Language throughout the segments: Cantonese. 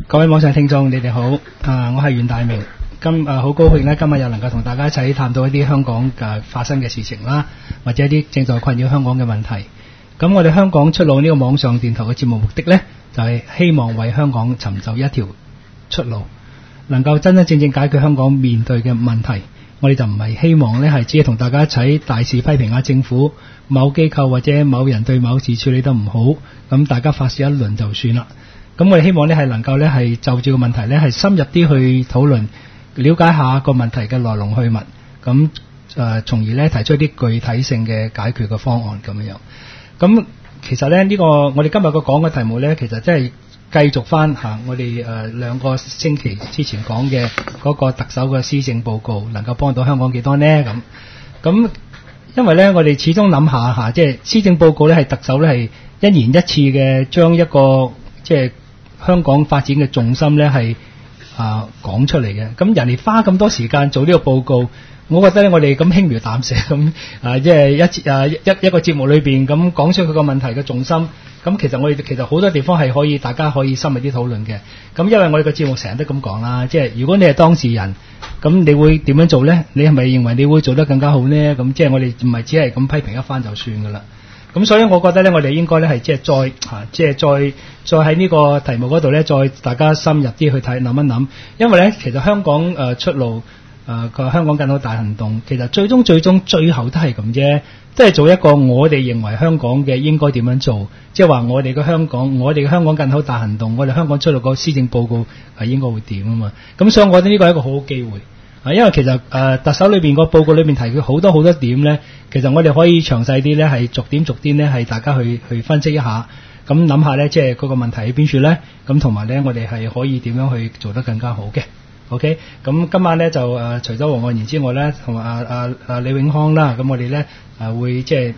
各位網上聽眾，你哋好，我係袁大明。好高興咧，今日又能夠同大家一齊探討一啲香港發生嘅事情啦，或者一啲正在困擾香港嘅問題。咁我哋香港出路呢個網上電台嘅節目目的呢，就係希望為香港尋找一條出路，能夠真真正正解決香港面對嘅問題。我哋就唔係希望呢係只係同大家一齊大肆批評下政府、某機構或者某人對某事處理得唔好，咁大家發泄一輪就算啦。咁我哋希望呢係能夠呢係就住個問題呢係深入啲去討論，了解下個問題嘅來龍去脈，咁從而呢提出一啲具體性嘅解決嘅方案咁樣。咁其實呢，我哋今日個講嘅題目呢，其實真係繼續翻我哋2個星期之前講嘅嗰個特首嘅施政報告，能夠幫到香港幾多呢？咁因為呢，我哋始終諗下即係施政報告呢係特首呢係一年一次嘅將一個即係香港發展嘅重心呢係講出嚟嘅。咁人哋花咁多時間做呢個報告，我覺得咧，我哋咁輕描淡寫咁即係一個節目裏邊咁講出佢個問題嘅重心。咁其實我哋其實好多地方係大家可以深入啲討論嘅。咁因為我哋個節目成日都咁講啦，即係如果你係當事人，咁你會點樣做呢？你係咪認為你會做得更加好呢？咁即係我哋唔係只係咁批評一番就算噶啦。咁所以我覺得咧，我哋應該咧係再喺呢個題目嗰度咧，再大家深入啲去諗一諗。因為咧，其實香港出路個香港更好大行動，其實最終最後都係咁啫，都係做一個我哋認為香港嘅應該點樣做，即係話我哋嘅香港更好大行動，我哋香港出路個施政報告係應該會點啊嘛。咁所以我覺得呢個係一個好好機會。因為其實特首裏邊個報告裏邊提佢好多點咧，其實我哋可以詳細啲咧，係逐點咧，係大家去分析一下，咁諗下咧，即係嗰個問題喺邊處咧，咁同埋咧，我哋係可以點樣去做得更加好嘅。OK， 咁今晚咧就除咗黃岸然之外咧，同埋李永康啦，咁我哋咧會即係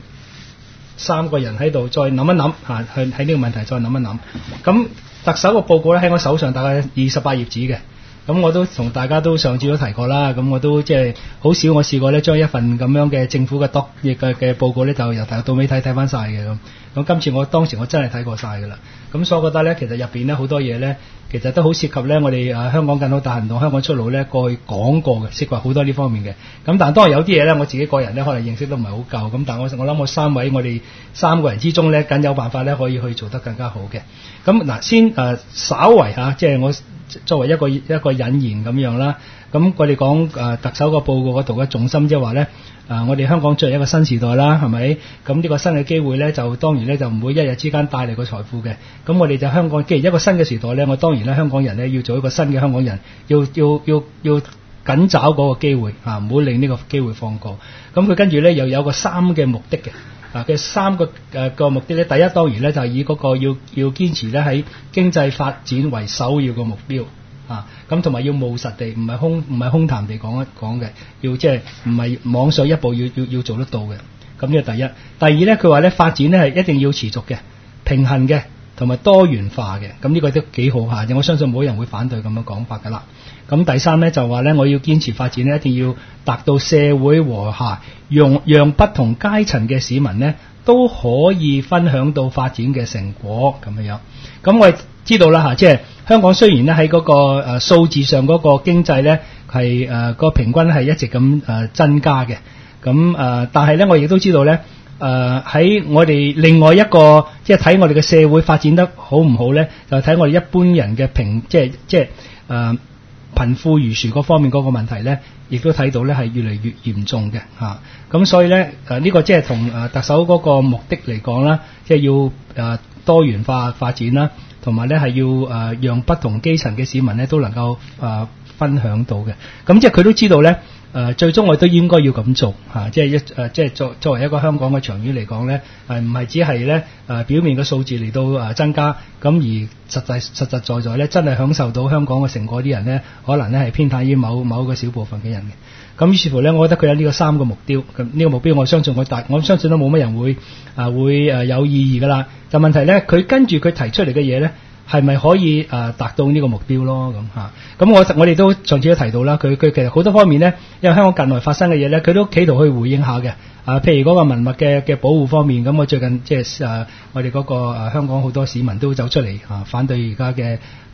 3個人喺度再諗一諗去喺呢個問題再諗一諗。咁特首個報告咧喺我手上大概28頁紙嘅。咁我都同大家都上次都提過啦，咁我都即係好少我試過咧將一份咁樣嘅政府嘅嘅報告咧就由頭到尾睇翻晒嘅咁。咁今次當時我真係睇過晒㗎啦。咁所以我覺得咧，其實入邊咧好多嘢咧，其實都好涉及咧我哋香港更好大行動、香港出路咧過去講過嘅，涉及好多呢方面嘅。咁但係當然有啲嘢咧，我自己個人咧可能認識都唔係好夠。咁但係我諗我我哋3個人之中咧，梗有辦法咧可以去做得更加好嘅。咁嗱，先稍為即係我作為一個引言咁樣啦。咁我哋講特首個報告嗰度嘅重心，即係話咧我哋香港進入一個新時代啦，係咪？咁呢個新嘅機會咧，就當然咧就唔會一日之間帶嚟個財富嘅。咁我哋就香港，既然一個新嘅時代咧，我當然咧香港人咧要做一個新嘅香港人，要緊找嗰個機會唔好令呢個機會放過。咁佢跟住咧又有個3嘅目的嘅。嘅3個目的咧，第一當然咧就係以嗰個要堅持咧喺經濟發展為首要嘅目標咁同埋要務實地，唔係空談地講嘅，要即係唔係妄想一步要做得到嘅。咁呢個第一。第二咧，佢話咧發展咧係一定要持續嘅、平衡嘅同埋多元化嘅。咁呢個都幾好下嘅，我相信冇人會反對咁樣講法噶啦。咁第三咧就話咧，我要堅持發展咧，一定要達到社會和諧，讓不同階層嘅市民咧都可以分享到發展嘅成果咁樣。咁我哋知道啦即係香港雖然咧喺嗰個數字上嗰個經濟咧係個平均係一直咁增加嘅。咁但係咧我亦都知道咧喺我哋另外一個即係睇我哋嘅社會發展得好唔好咧，就睇我哋一般人嘅即係貧富懸殊嗰方面嗰個問題咧，亦都睇到咧係越嚟越嚴重嘅咁所以咧呢個即係同特首嗰個目的嚟講啦，即係要多元化發展啦，同埋咧係要讓不同基層嘅市民咧都能夠分享到嘅。咁即係佢都知道咧最終我哋都應該要咁做即係作為一個香港嘅長遠嚟講咧，唔係只係咧表面嘅數字嚟到增加，咁而實在咧真係享受到香港嘅成果啲人咧，可能咧係偏袒於某個小部分嘅人嘅。咁於是乎咧，我覺得佢有呢個3個目標，咁呢個目標我相信都冇乜人會有異議噶啦。就問題咧，佢跟住佢提出嚟嘅嘢咧，係咪可以達到呢個目標咯？咁我哋都上次都提到啦，佢其實好多方面咧，因為香港近來發生嘅嘢咧，佢都企圖去回應下嘅。譬如嗰個文物嘅保護方面，咁我最近即係我哋嗰個香港好多市民都走出嚟反對而家嘅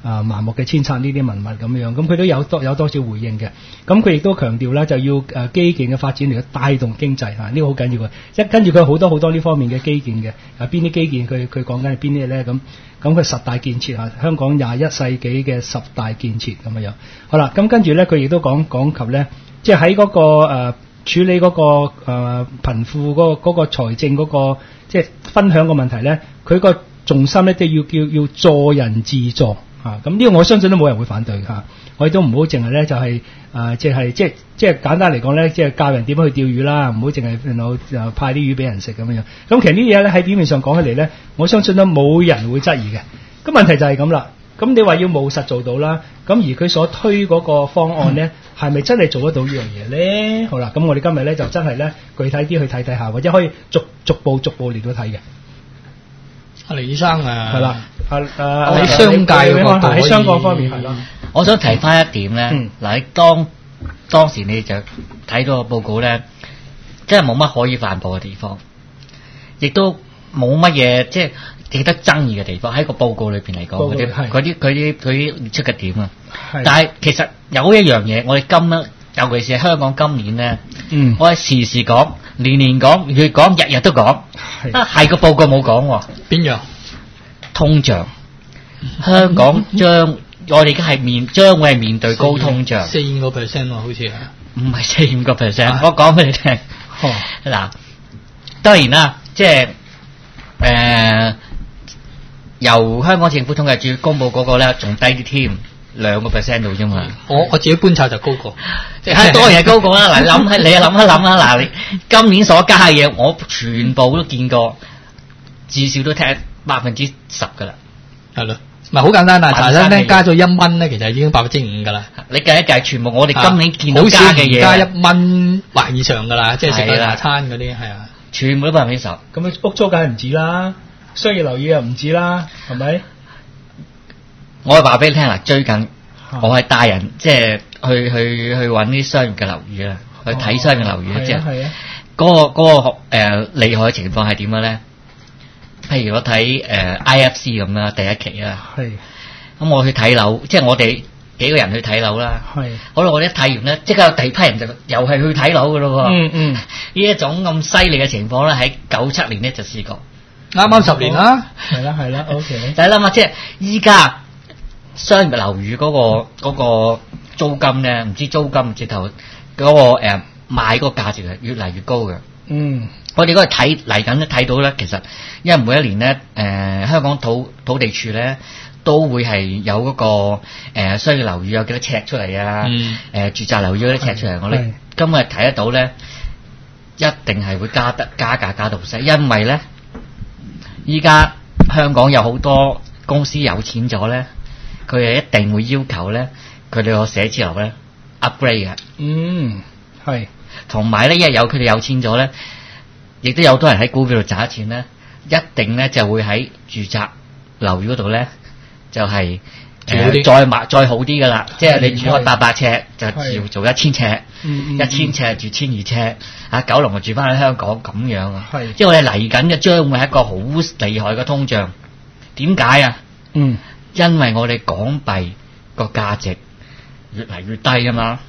盲目嘅遷冊呢啲文物咁樣，咁佢都有多少回應嘅。咁佢亦都強調咧，就要基建嘅發展嚟去帶動經濟嚇，呢個好緊要嘅。跟住佢好多呢方面嘅基建嘅，邊啲基建佢講緊係邊啲咧？咁佢10大建設嚇，香港21世紀嘅10大建設咁樣。好啦，咁跟住咧，佢亦都講及咧，即係喺嗰個處理嗰個貧富嗰個財政嗰個即係分享嘅問題咧，佢個重心咧，即係要助人自助。咁呢個我相信都冇人會反對嚇，我亦都唔好淨係咧就係即係簡單嚟講咧，即係教人點樣去釣魚啦，唔好淨係派啲魚俾人食咁樣。咁其實呢啲嘢咧喺表面上講起嚟咧，我相信都冇人會質疑嘅。咁問題就係咁啦。咁你話要務實做到啦，咁而佢所推嗰個方案咧，係咪真係做得到呢樣嘢咧？好啦，咁我哋今日咧就真係咧具體啲去睇下，或者可以逐步嚟到睇嘅。 阿黎醫生係啦， 喺商界嘅角度， 喺商界方面係啦。 我想提翻一點咧，嗱，你當時你就睇到個報告咧，真係冇乜可以反駁嘅地方，亦都冇乜嘢即係值得爭議嘅地方喺個報告裏邊嚟講，嗰啲列出嘅點啊。但係其實有一樣嘢，我哋尤其是香港今年咧，我係時時講，年年講，月講，日日都講，係個報告冇講喎。 邊樣？ 通脹，香港我哋而家將會係面對高通脹 ，4-5% 喎，好似係。唔係 4-5%，我講俾你聽。嗱，當然啦，即係由香港政府統計處公佈嗰個咧，仲低啲添，2% 度啫嘛。 我自己觀察就高過， 即係當然係高過啦。嗱，你諗一諗啦，嗱，你今年所加嘅嘢，我全部都見過，至少都聽10%㗎啦。係咯。唔係好簡單啦，茶餐廳加咗1蚊咧，其實已經5%㗎啦。 你計一計，全部我哋今年見到加嘅嘢， 加1蚊或以上㗎啦，即係食個茶餐嗰啲係啊， 全部都10%。 咁屋租梗係唔止啦，商業樓宇又唔止啦，係咪？ 我話俾你聽啦，最近我係帶人即係去揾啲商業嘅樓宇啦，去睇商業樓宇即係嗰個厲害嘅情況係點樣咧？譬如我睇IFC 咁啦，第一期啊，咁我去睇樓，即係我哋幾個人去睇樓啦。好啦，我一睇完咧，即刻有第二批人就又係去睇樓噶咯喎。呢一種咁犀利嘅情況咧，喺97年咧就試過， 啱10年啦。 係啦 ，OK。 但係諗下，即係依家商業樓宇嗰個租金咧，唔知租金直頭嗰個賣嗰個價值係越嚟越高嘅。我哋嗰個睇嚟緊咧睇到咧，其實因為每一年咧，香港土地處咧都會係有嗰個商業樓宇有幾多尺出嚟啊，住宅樓宇有幾多尺出嚟，我哋今日睇得到咧，一定係會加價加到好犀利，因為咧依家香港有好多公司有錢咗咧，佢係一定會要求咧佢哋個寫字樓咧 upgrade 嘅。同埋咧，因為佢哋有錢咗咧。亦都有多人喺股票度賺錢咧，一定咧就會喺住宅樓宇嗰度咧，就係再好啲噶啦。即係你住開800尺，就要做1000尺，1000尺住1200尺，九龍就住翻喺香港咁樣啊。即係我哋嚟緊嘅將會係一個好厲害嘅通脹。點解啊？因為我哋港幣個價值越嚟越低啊嘛。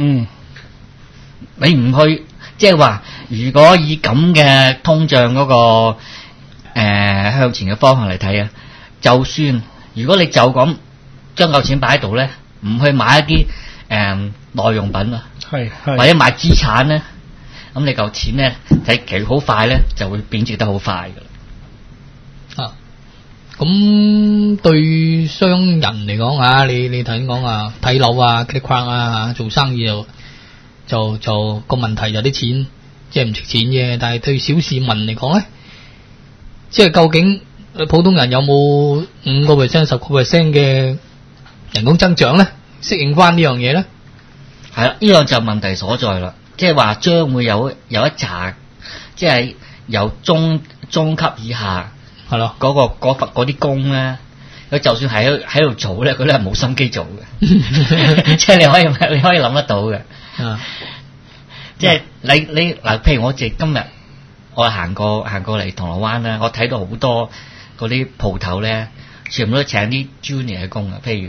你唔去。即係話，如果以咁嘅通脹嗰個向前嘅方向嚟睇啊，就算如果你就咁將嚿錢擺喺度咧，唔去買一啲耐用品啊，或者買資產咧，咁你嚿錢咧睇其實好快咧就會貶值得好快噶啦。 咁對商人嚟講啊，你頭先講啊，睇樓啊、click框啊，做生意就個問題有啲錢即係唔值錢嘅，但係對小市民嚟講咧，即係究竟普通人有冇5%、10% 嘅人工增長咧，適應翻呢樣嘢咧？ 係啦，呢樣就問題所在啦。即係話將會有一紮，即係由中級以下係咯，嗰啲工咧，佢就算喺度做咧，佢都係冇心機做嘅。即係你可以諗得到嘅。即係你嗱，譬如我今日我行過嚟銅鑼灣啦，我睇到好多嗰啲鋪頭咧， 全部都請啲 junior 嘅工啊，譬如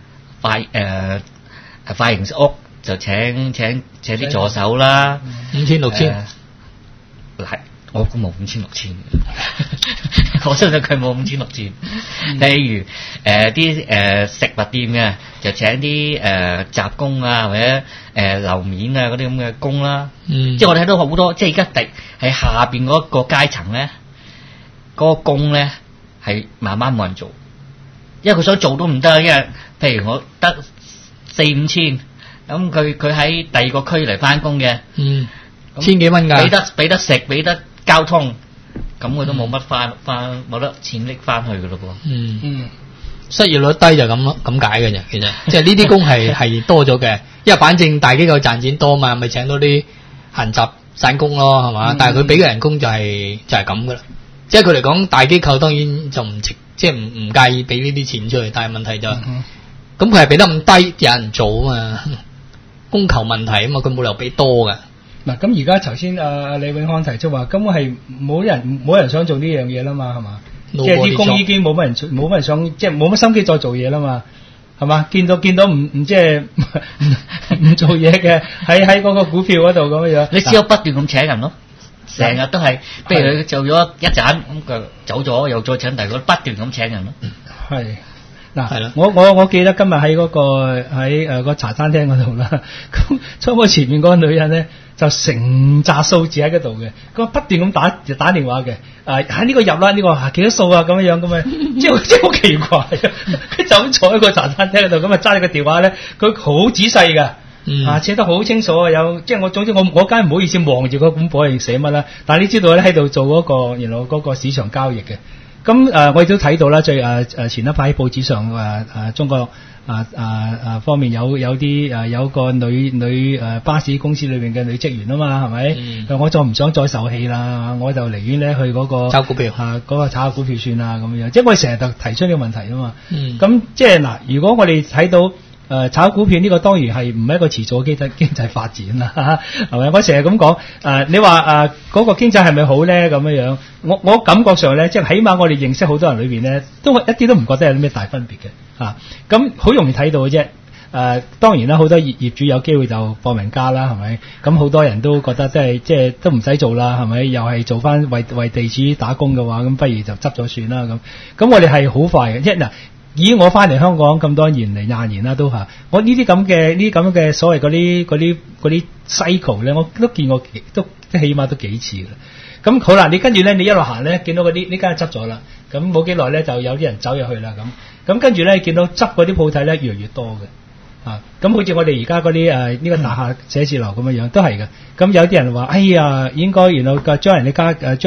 髮型屋就請啲助手啦 ，5000、6000。 係我估冇5000、6000，我相信佢冇5000、6000。例如啲食物店嘅就請啲雜工啊，或者樓面啊嗰啲咁嘅工啦。即係我哋睇到好多，即係而家喺下邊嗰個階層咧，嗰個工咧係慢慢冇人做，因為佢想做都唔得，因為譬如我得4-5千，咁佢喺第二個區嚟翻工嘅 ，1000幾蚊㗎， 俾得食，俾得交通，咁佢都冇乜翻冇得錢拎翻去噶咯噃。 失業率低就咁解嘅啫，其實即係呢啲工係多咗嘅，因為反正大機構賺錢多嘛，咪請多啲閒雜散工咯，係嘛？但係佢俾嘅人工就係咁噶啦，即係佢嚟講大機構當然就唔即係唔介意俾呢啲錢出去，但係問題就咁佢係俾得咁低，有人做啊嘛，供求問題啊嘛，佢冇理由俾多㗎。 嗱，咁而家頭先李永康提出話，根本係冇人想做呢樣嘢啦嘛，係嘛？即係啲工已經冇乜人想，即係冇乜心機再做嘢啦嘛，係嘛？見到唔即係唔做嘢嘅喺嗰個股票嗰度咁樣， 你只有不斷咁請人咯，成日都係，譬如佢做咗一陣咁佢走咗，又再請第二個，不斷咁請人咯。 係。嗱，我記得今日喺個茶餐廳嗰度啦，咁初我前面嗰個女人咧就成紮數字喺嗰度嘅，咁不斷咁打電話嘅，喺呢個入啦，呢個幾多數啊咁樣咁啊，即係好奇怪啊！佢就咁坐喺個茶餐廳嗰度，咁啊揸住個電話咧，佢好仔細㗎，寫得好清楚啊！有即係我總之我梗係唔好意思望住嗰本簿嚟寫乜啦，但係你知道咧喺度做嗰個原來嗰個市場交易嘅。咁我亦都睇到啦，最前一排喺報紙上中國方面有啲有個女巴士公司裏邊嘅女職員啊嘛，係咪？我就唔想再受氣啦，我就寧願咧去嗰個炒股票嗰個炒股票算啦咁樣，即係我哋成日就提出呢個問題啊嘛。咁即係嗱，如果我哋睇到炒股票呢個當然係唔係一個遲早嘅經濟發展啦，係咪？我成日咁講你話嗰個經濟係咪好咧咁樣？我感覺上咧，即係起碼我哋認識好多人裏邊咧，都一啲都唔覺得有啲咩大分別嘅咁好容易睇到嘅啫。當然啦，好多業主有機會就放明假啦，係咪？咁好多人都覺得即係都唔使做啦，係咪？又係做翻為地主打工嘅話，咁不如就執咗算啦咁。我哋係好快嘅，即係嗱。以我翻嚟香港咁多年嚟20年啦，都我呢啲咁嘅所謂嗰啲 cycle 咧，我都見過都起碼都幾次啦。咁好啦，你跟住咧，你一路行咧，見到呢間執咗啦，咁冇幾耐咧就有啲人走入去啦咁跟住咧見到執嗰啲鋪頭咧越嚟越多嘅。咁好似我哋而家嗰啲呢個大廈寫字樓咁樣都係嘅。咁有啲人話：哎呀，應該然後將佢加佢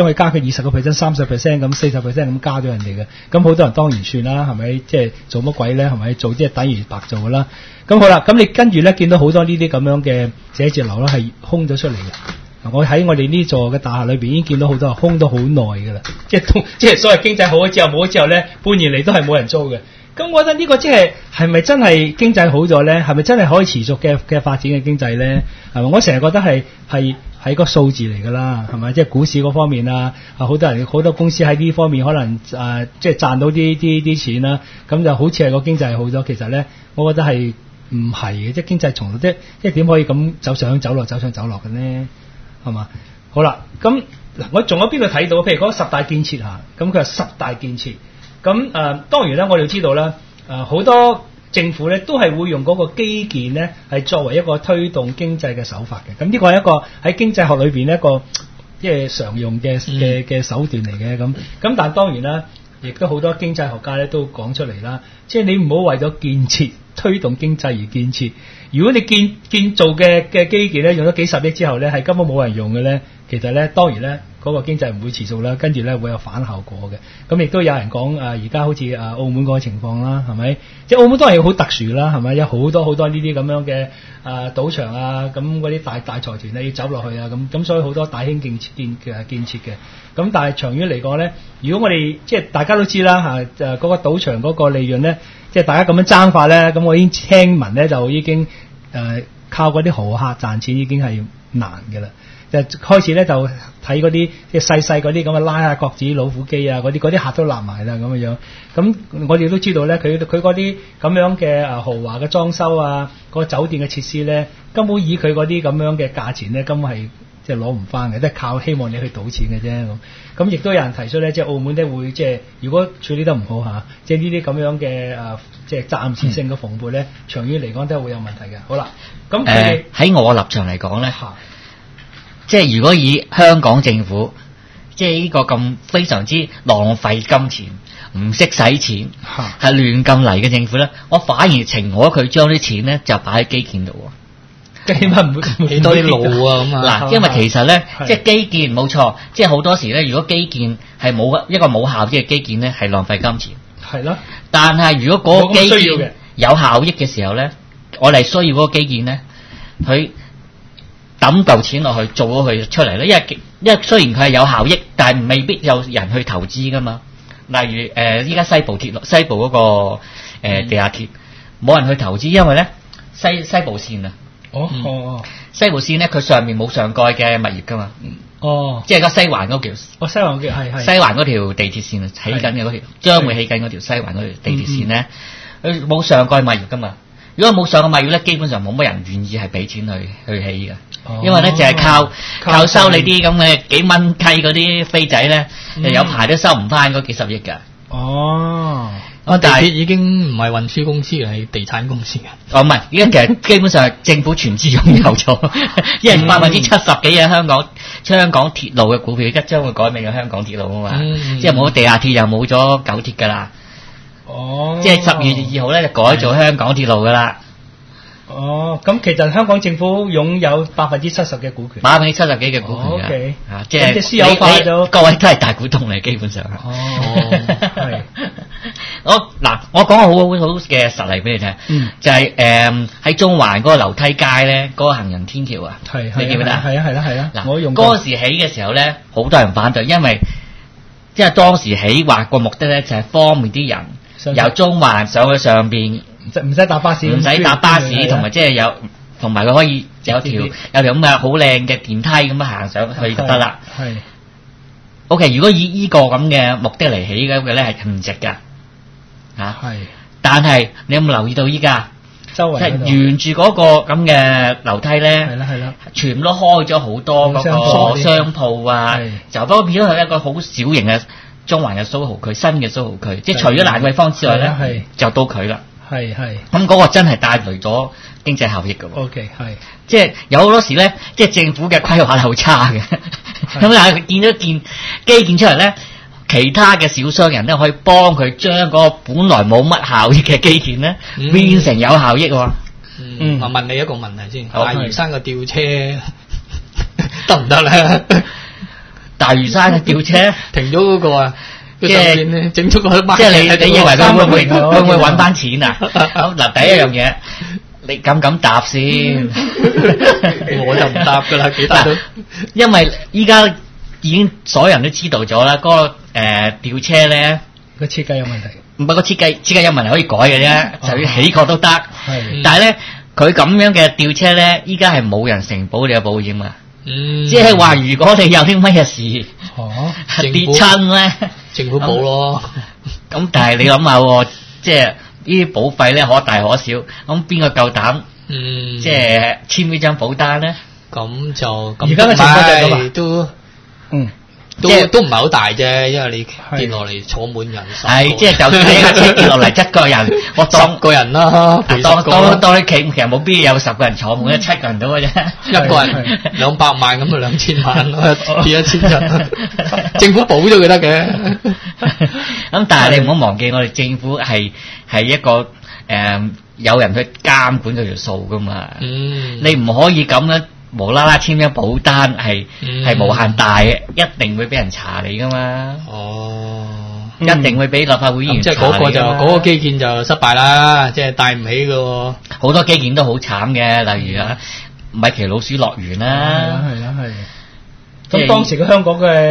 20%、30%咁40%咁加咗人哋嘅。咁好多人當然算啦，係咪？即係做乜鬼咧？係咪？做即係等於白做㗎啦。咁好啦，咁你跟住咧見到好多呢啲咁樣嘅寫字樓咧係空咗出嚟嘅。我喺我哋呢座嘅大廈裏邊已經見到好多空咗好耐㗎啦。即係所謂經濟好咗之後冇咗之後咧，半年嚟都係冇人租嘅。咁我覺得呢個即係咪真係經濟好咗咧？係咪真係可以持續嘅發展嘅經濟咧？係咪？我成日覺得係個數字嚟㗎啦，係咪？即係股市嗰方面啊，好多公司喺呢方面可能即係賺到啲錢啦，咁就好似係個經濟好咗。其實咧，我覺得係唔係嘅，即係經濟從來即係點可以咁走上走落嘅呢？係嘛？好啦，咁嗱，我仲有邊度睇到？譬如講10大建設嚇，咁佢話10大建設。咁當然啦，我哋知道啦，好多政府咧都係會用嗰個基建咧係作為一個推動經濟嘅手法嘅。咁呢個係一個喺經濟學裏邊一個即係常用嘅手段嚟嘅。咁但係當然啦，亦都好多經濟學家咧都講出嚟啦，即係你唔好為咗建設推動經濟而建設。如果你建造嘅基建咧用咗幾十億之後咧係根本冇人用嘅咧，其實咧當然咧。嗰個經濟唔會持續啦，跟住咧會有反效果嘅。咁亦都有人講而家好似澳門嗰個情況啦，係咪？即係澳門當然好特殊啦，係咪？有好多呢啲咁樣嘅賭場啊，咁嗰啲大財團咧要走落去啊，咁所以好多大興建設嘅。咁但係長遠嚟講咧，如果我哋即係大家都知啦嗰個賭場嗰個利潤咧，即係大家咁樣爭法咧，咁我已經聽聞咧就已經靠嗰啲豪客賺錢已經係難嘅啦。 就開始咧就睇嗰啲即係細細嗰啲咁嘅拉下角子老虎機啊，嗰啲客都立埋啦咁樣樣。咁我哋都知道咧，佢嗰啲咁樣嘅豪華嘅裝修啊，個酒店嘅設施咧，根本以佢嗰啲咁樣嘅價錢咧，根本係即係攞唔翻嘅，即係靠希望你去賭錢嘅啫。咁亦都有人提出咧，即係澳門咧會即係如果處理得唔好嚇，即係呢啲咁樣嘅即係暫時性嘅蓬勃咧，長遠嚟講都係會有問題嘅。好啦，咁喺我立場嚟講咧，即係如果以香港政府即係呢個咁非常之浪費金錢、唔識使錢、係亂咁嚟嘅政府咧，我反而情我佢將啲錢咧就擺喺基建度喎。 起碼唔會起多啲路啊咁啊！ 嗱，因為其實咧，即係基建冇錯，即係好多時咧，如果基建係冇一個冇效益嘅基建咧，係浪費金錢。 係咯。 但係如果嗰個基建有效益嘅時候咧，我哋需要嗰個基建咧，佢抌嚿錢落去做咗佢出嚟咧，因為雖然佢係有效益，但係未必有人去投資噶嘛。例如依家西部嗰個地下鐵冇人去投資，因為咧西部線啊。西部線咧，佢上面冇上蓋嘅物業噶嘛。即係個西環嗰條。 西環嗰條係西環嗰條地鐵線起緊嘅嗰條，將會起緊嗰條西環嗰條地鐵線咧，佢冇上蓋物業噶嘛。如果冇上蓋物業咧，基本上冇乜人願意係俾錢去起嘅，因為咧就係靠收你啲咁嘅幾蚊雞嗰啲飛仔咧，有排都收唔翻嗰幾十億㗎。 地鐵已經唔係運輸公司嘅，係地產公司嘅。 唔係，而家其實基本上係政府全資擁有咗，因為70%幾嘅香港鐵路嘅股票，而家將會改名叫香港鐵路啊嘛，即係冇地下鐵又冇咗九鐵㗎啦。即係10月2號咧就改做香港鐵路㗎啦。 咁其實香港政府擁有70%嘅股權 ，70%幾嘅股權嘅， 即係私有化咗， 各位都係大股東嚟，基本上。 係。 我講個好嘅實例俾你聽，就係喺中環嗰個樓梯街咧，嗰個行人天橋啊，你記唔記得？ 係啊。 嗱，我用嗰時起嘅時候咧，好多人反對，因為即係當時起話個目的咧就係方便啲人由中環上去上邊。 唔使搭巴士， 同埋即係同埋佢可以有條咁嘅好靚嘅電梯咁樣行上去就得啦。 係。 OK， 如果以呢個咁嘅目的嚟起嘅咧係唔值㗎。係。但係你有冇留意到依家？ 周圍沿住嗰個咁嘅樓梯咧， 係啦， 全部都開咗好多嗰個商鋪啊，就都變咗係一個好小型嘅中環嘅蘇豪區，新嘅蘇豪區，即係除咗蘭桂坊之外咧，就到佢啦。係。咁嗰個真係帶來咗經濟效益㗎喎。 OK， 係。 即係有好多時咧，即係政府嘅規劃係好差嘅。咁但係見咗件基建出嚟咧，其他嘅小商人咧可以幫佢將嗰個本來冇乜效益嘅基建咧，變成有效益喎。 我問你一個問題先，大嶼山嘅吊車得唔得咧？ 大嶼山嘅吊車停咗嗰個啊？即係整出個即係你認為佢會唔會揾翻錢啊？好嗱，第一樣嘢，你敢唔敢答先？ 我就唔答㗎啦，幾答都。 因為依家已經所有人都知道咗啦，嗰個吊車咧個設計有問題。 唔係個設計有問題可以改嘅啫，就要起過都得。但係咧，佢咁樣嘅吊車咧，依家係冇人承保你嘅保險啊。即係話如果你有啲乜嘢事跌親咧， 政府保咯。 咁但係你諗下，即係呢啲保費咧可大可小，咁邊個夠膽即係簽呢張保單咧？ 咁就而家嘅情況就係都都唔係好大啫，因為你跌落嚟坐滿人手。 係，即係就算你架車跌落嚟7個人，我當 10個人啦， 當你企，其實冇必要有10個人坐滿，7個人到嘅啫。 一個人200萬咁啊，2000萬咯，跌1000人，政府保咗佢得嘅。 咁但係你唔好忘記，我哋政府係一個有人去監管佢條數噶嘛。你唔可以咁樣。無啦啦簽咗保單係無限大嘅，一定會俾人查你噶嘛。一定會俾立法會議員查你。即係嗰個基建就失敗啦，即係帶唔起嘅。 好多基建都好慘嘅，例如米奇老鼠樂園啦。 係。咁當時嘅香港嘅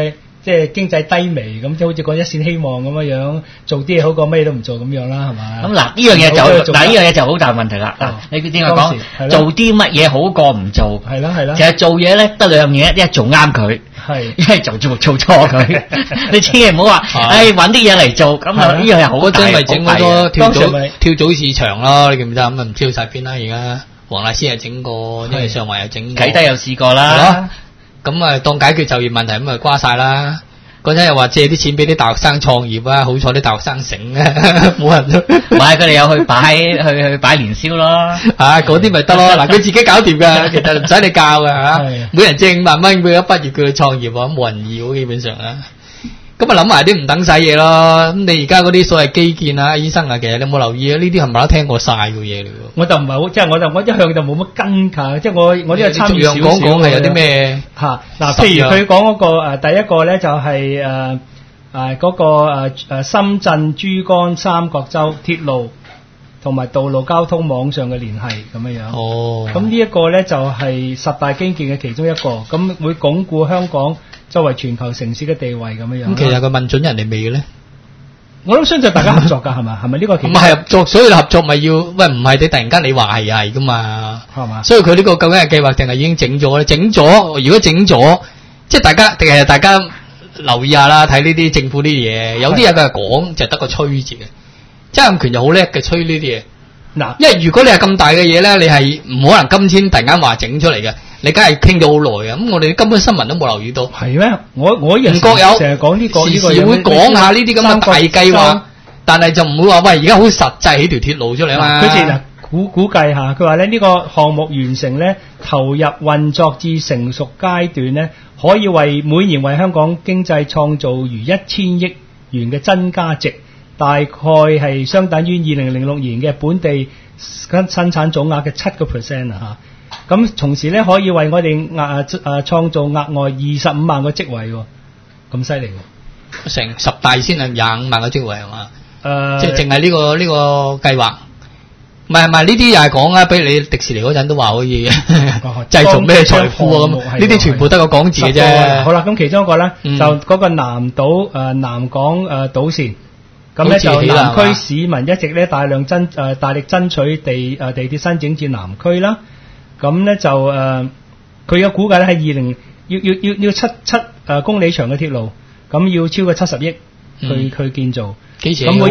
即係經濟低微咁，即係好似講一線希望咁樣，做啲嘢好過咩都唔做咁樣啦，係嘛？ 咁嗱，呢樣嘢就好大問題啦。嗱，你點解講做啲乜嘢好過唔做？係啦。其實做嘢咧得兩樣嘢，一做啱佢，一係做錯佢。你千祈唔好話，揾啲嘢嚟做，咁啊呢樣係好大。 嗰陣咪整好多跳蚤市場咯，你記唔記得？咁啊唔知去曬邊啦而家。黃大仙又整過，因為上環又整過， 啟德又試過啦。 咁啊，當解決就業問題咁啊瓜晒啦。嗰陣又話借啲錢俾啲大學生創業啊，好彩啲大學生醒啊，冇人都唔係佢哋有去擺年宵咯。 嗰啲咪得咯。嗱，佢自己搞掂㗎，其實唔使你教㗎嚇。每人借5萬蚊，佢一畢業佢去創業喎，冇人要基本上啊。咁啊諗埋啲唔等使嘢咯。咁你而家嗰啲所謂基建啊、醫生啊，其實你有冇留意啊？呢啲係咪都聽過晒嘅嘢嚟㗎？ 我就唔係好，即係我一向就冇乜跟㗎，即係我呢個參與少少。 講係有啲咩嚇嗱？譬如佢講嗰個第一個咧就係嗰個深圳、珠江三角洲鐵路同埋道路交通網上嘅聯繫咁樣樣。哦。咁呢一個咧就係10大基建嘅其中一個，咁會鞏固香港作為全球城市嘅地位咁樣樣。 咁其實佢問準人哋未嘅咧？ 我都相信大家合作㗎，係咪？係咪呢個？ 唔係合作，所以合作咪要喂？唔係你突然間你話係㗎嘛？係嘛？所以佢呢個究竟係計劃定係已經整咗咧？整咗，如果整咗，即係大家定係大家留意下啦，睇呢啲政府呢啲嘢，有啲嘢佢係講就得個吹字嘅，曾蔭權就好叻嘅吹呢啲嘢。嗱，因為如果你係咁大嘅嘢咧，你係唔可能今天突然間話整出嚟嘅。你梗係傾咗好耐啊！咁我哋根本新聞都冇留意到。係咩？我以為唔覺有成日講呢個，時時會講下呢啲咁嘅大計劃，但係就唔會話喂而家好實際起條鐵路出嚟啊嘛。佢哋估計下，佢話咧呢個項目完成咧，投入運作至成熟階段咧，可以每年為香港經濟創造逾1000億元嘅增加值，大概係相等於2006年嘅本地生產總額嘅7% 啊！咁同時咧可以為我哋創造額外25萬個職位喎，咁犀利喎！成10大先係25萬個職位係嘛？即係淨係呢個計劃，唔係呢啲又係講啊！比如你迪士尼嗰陣都話可以製造咩財富啊咁，呢啲全部得個講字嘅啫。好啦，咁其中一個咧就嗰個南島南港島線，咁咧就南區市民一直咧大力爭取地鐵申請至南區啦。咁咧就佢嘅估計咧係要7公里長嘅鐵路，咁要超過70億去建造。幾時？咁會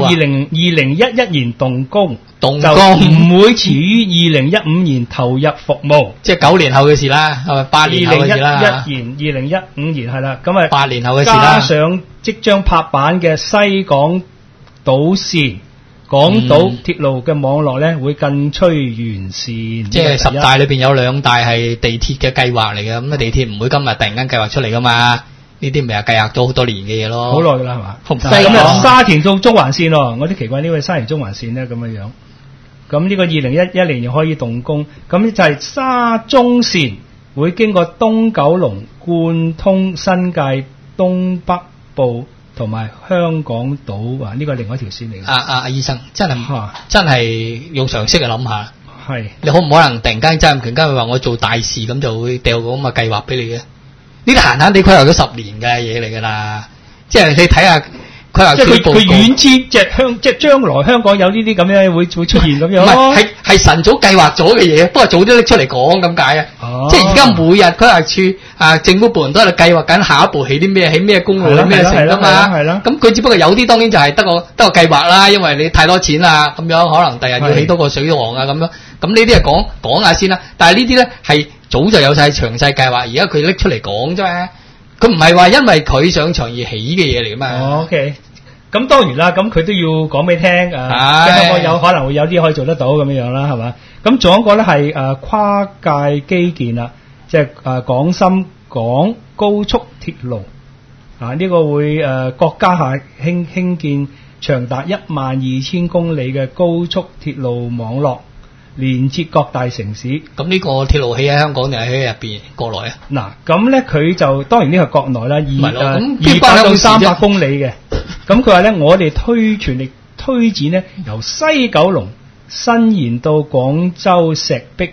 2011年動工，就唔會遲於2015年投入服務，即係9年後嘅事啦，係咪8年後嘅事啦？2015年係啦，咁啊8年後嘅事啦。加上即將拍板嘅西港島線。港島鐵路嘅網絡咧會更趨完善，即係10大裏邊有2大係地鐵嘅計劃嚟嘅，咁啊地鐵唔會今日突然間計劃出嚟噶嘛，呢啲咪係計劃咗好多年嘅嘢咯，好耐噶啦係嘛？咁啊沙田到中環線喎，我啲奇怪呢個沙田中環線咧咁樣樣，咁呢個2011年又可以動工，咁就係沙中線會經過東九龍貫通新界東北部。同埋香港島呢個係另外一條線嚟嘅。阿醫生真係用常識去諗下，係你可唔可能突然間曾蔭權會話我做大事咁就會掉個咁嘅計劃俾你嘅？呢啲閒閒地規劃咗10年嘅嘢嚟㗎啦，即係你睇下。即係佢遠知，即係將來香港有呢啲咁樣會出現咁樣咯。係晨早計劃咗嘅嘢，不過早啲拎出嚟講咁解啊。即係而家每日規劃處政府部門都喺度計劃緊下一步起啲咩，起咩公路，咩城㗎嘛。係啦。咁佢只不過有啲當然就係得個計劃啦，因為你太多錢啦，咁樣可能第日要起多個水塘啊咁樣。咁呢啲係講下先啦。但係呢啲咧係早就有晒詳細計劃，而家佢拎出嚟講啫嘛。佢唔係話因為佢上場而起嘅嘢嚟㗎嘛。OK。咁當然啦，咁佢都要講俾你聽，香港有可能會有啲可以做得到咁樣啦，係嘛？咁仲有一個咧係跨界基建啦，即係廣深港高速鐵路呢個會國家下興建長達12000公里嘅高速鐵路網絡，連接各大城市。咁呢個鐵路起喺香港定係喺入邊國內啊？嗱，咁咧佢就當然呢個係國內啦，200到300公里嘅。咁佢話咧，我哋全力推展咧，由西九龍伸延到廣州石壁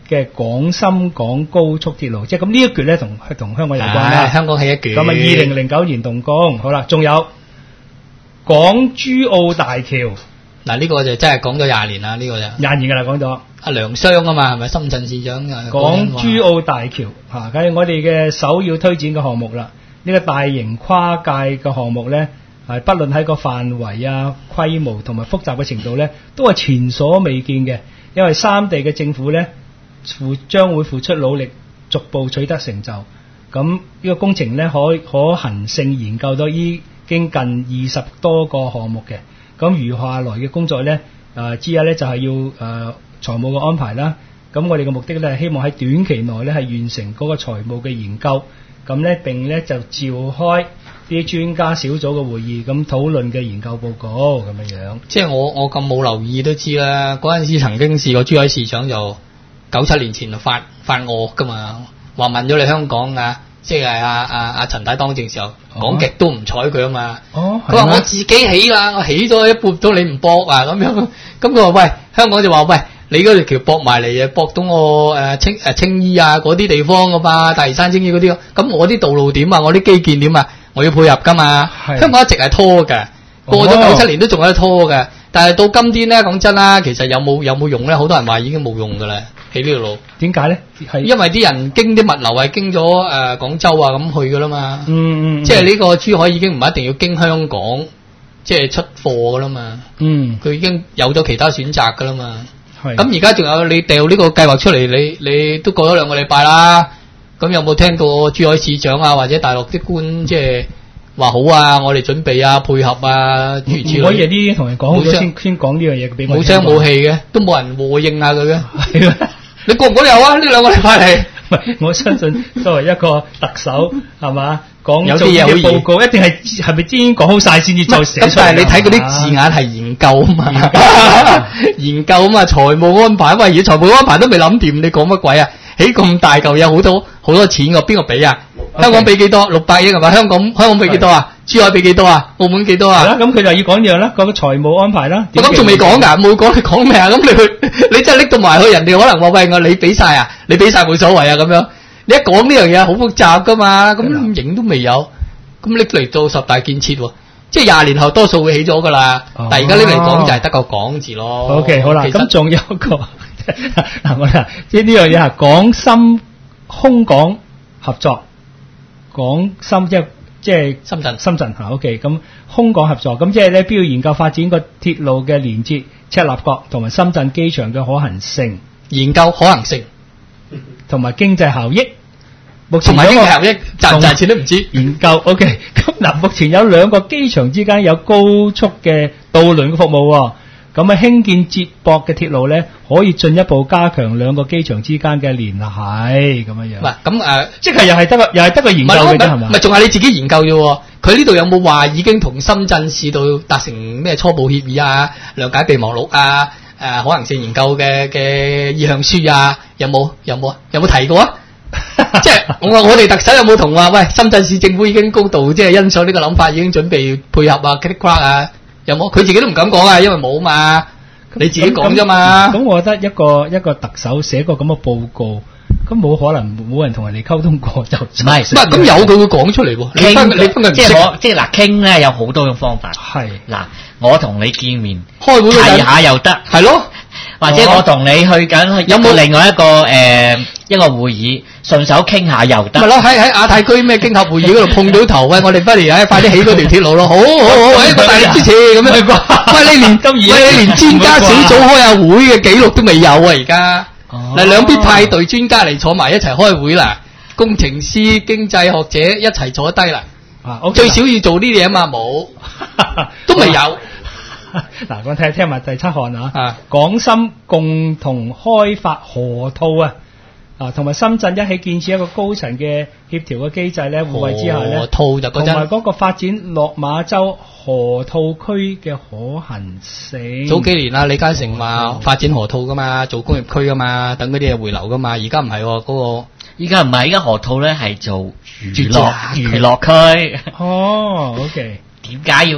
嘅廣深港高速鐵路，即係咁呢一橛咧同香港有關啦。 香港係一橛。 咁啊，2009年動工，好啦，仲有港珠澳大橋。 嗱，呢個就真係講咗20年啦，呢個就 20年㗎啦，講咗。 阿梁商啊嘛，係咪深圳市長啊？ 港珠澳大橋嚇，梗係我哋嘅首要推薦嘅項目啦。呢個大型跨界嘅項目咧，係不論喺個範圍啊、規模同埋複雜嘅程度咧，都係前所未見嘅。因為三地嘅政府咧，將會付出努力，逐步取得成就。咁呢個工程咧，可行性研究到已經近20多個項目嘅。咁餘下來嘅工作咧，之一咧就係要財務嘅安排啦。咁我哋嘅目的咧，係希望喺短期內咧係完成嗰個財務嘅研究。咁咧並咧就召開啲專家小組嘅會議，咁討論嘅研究報告咁樣。 即係我咁冇留意都知啦。嗰陣時曾經試過珠海市長就97年前就發惡噶嘛，話問咗你香港啊，即係阿陳太當政時候講極都唔睬佢啊嘛。佢話我自己起啦，我起咗一半都你唔駁啊咁樣。咁佢話喂，香港就話喂，你嗰條橋駁埋嚟啊，駁到我青衣啊嗰啲地方噶嘛，大嶼山青衣嗰啲，咁我啲道路點啊，我啲基建點啊，我要配合噶嘛。香港一直係拖嘅，過咗97年都仲喺度拖嘅。但係到今天咧，講真啦，其實有冇用咧？好多人話已經冇用噶啦，起呢條路。點解咧？係因為啲人經啲物流係經咗廣州啊咁去噶啦嘛。即係呢個珠海已經唔一定要經香港，即係出貨噶啦嘛。佢已經有咗其他選擇噶啦嘛。咁而家仲有你掉呢個計劃出嚟，你都過咗2個禮拜啦。咁有冇聽過珠海市長啊或者大陸啲官即係話好啊？我哋準備啊，配合啊，諸如此類。唔可以啲同人講好咗先講呢樣嘢俾我。冇聲冇氣嘅，都冇人和應下佢嘅。係咩？你覺唔覺得有啊？呢2個禮拜嚟。唔係，我相信作為一個特首係嘛，講有啲嘢嘅報告一定係咪先講好晒先至再寫出嚟？咁但係你睇嗰啲字眼係研究啊嘛，研究啊嘛，財務安排。喂，而財務安排都未諗掂，你講乜鬼啊？起咁大嚿嘢，好多錢㗎，邊個俾啊？香港俾幾多？600億係嘛？香港俾幾多啊？珠海俾幾多啊？澳門幾多啊？係啦，咁佢就要講樣啦，講個財務安排啦。我咁仲未講㗎，冇講你講咩啊？咁你真係拎到埋去，人哋可能話喂，你俾晒啊？你俾晒冇所謂啊咁樣。你一講呢樣嘢好複雜㗎嘛，咁影都未有，咁拎嚟到10大建設喎，即係20年後多數會起咗㗎啦。但係而家拎嚟講就係得個講字咯。OK， 好啦，咁仲有一個嗱，我話即係呢樣嘢係港深空港合作，港深即係深圳嚇 OK， 咁空港合作，咁即係咧必要研究發展個鐵路嘅連接赤鱲角同埋深圳機場嘅可行性，研究可行性同埋經濟效益。同埋經濟效益賺唔賺錢都唔知。研究 OK， 咁嗱，目前有2個機場之間有高速嘅渡輪嘅服務喎。咁啊，興建接駁嘅鐵路咧，可以進一步加強2個機場之間嘅聯繫咁樣。唔係咁即係又係得個研究嘅啫，係嘛？唔係仲係你自己研究啫。佢呢度有冇話已經同深圳市度達成咩初步協議啊、諒解備忘錄啊、可行性研究嘅意向書啊？有冇提過啊？即係我哋特首有冇同話喂，深圳市政府已經高度即係欣賞呢個諗法，已經準備配合啊 click crack 啊？有冇？佢自己都唔敢講啊，因為冇嘛，你自己講啫嘛。咁我覺得一個特首寫個咁嘅報告，咁冇可能冇人同人哋溝通過就唔係。咁有佢會講出嚟喎。你分佢即係嗱傾咧有好多種方法。係嗱，我同你見面開會睇下又得，係咯。或者我同你去緊有冇另外一個會議，順手傾下又得。咪咯，喺亞太區咩經合會議嗰度碰到頭，喂，我哋不如快啲起嗰條鐵路咯，好，大力支持咁樣。喂，你連專家小組開下會嘅記錄都未有啊，而家嗱兩邊派隊專家嚟坐埋一齊開會啦，工程師、經濟學者一齊坐低啦。最少要做呢啲嘢嘛，冇，都未有。嗱，我聽埋第7項啊，港深共同開發河套啊，同埋深圳一起建設一個高層嘅協調嘅機制咧，互惠之下咧，河套就同埋嗰個發展落馬洲河套區嘅可行性。早幾年啊，李嘉誠話發展河套噶嘛，做工業區噶嘛，等嗰啲嘢回流噶嘛，而家唔係嗰個，依家唔係，依家河套咧係做娛樂區。哦 ，OK， 點解要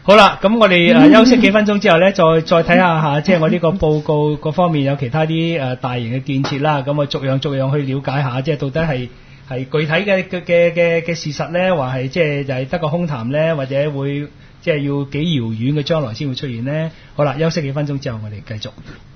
好啦，咁我哋休息幾分鐘之後咧，再睇下即係我呢個報告嗰方面有其他啲大型嘅建設啦。咁我逐樣去了解下，即係到底係具體嘅事實咧，話係即係就係得個空談咧，或者會即係要幾遙遠嘅將來先會出現咧。好啦，休息幾分鐘之後，我哋繼續。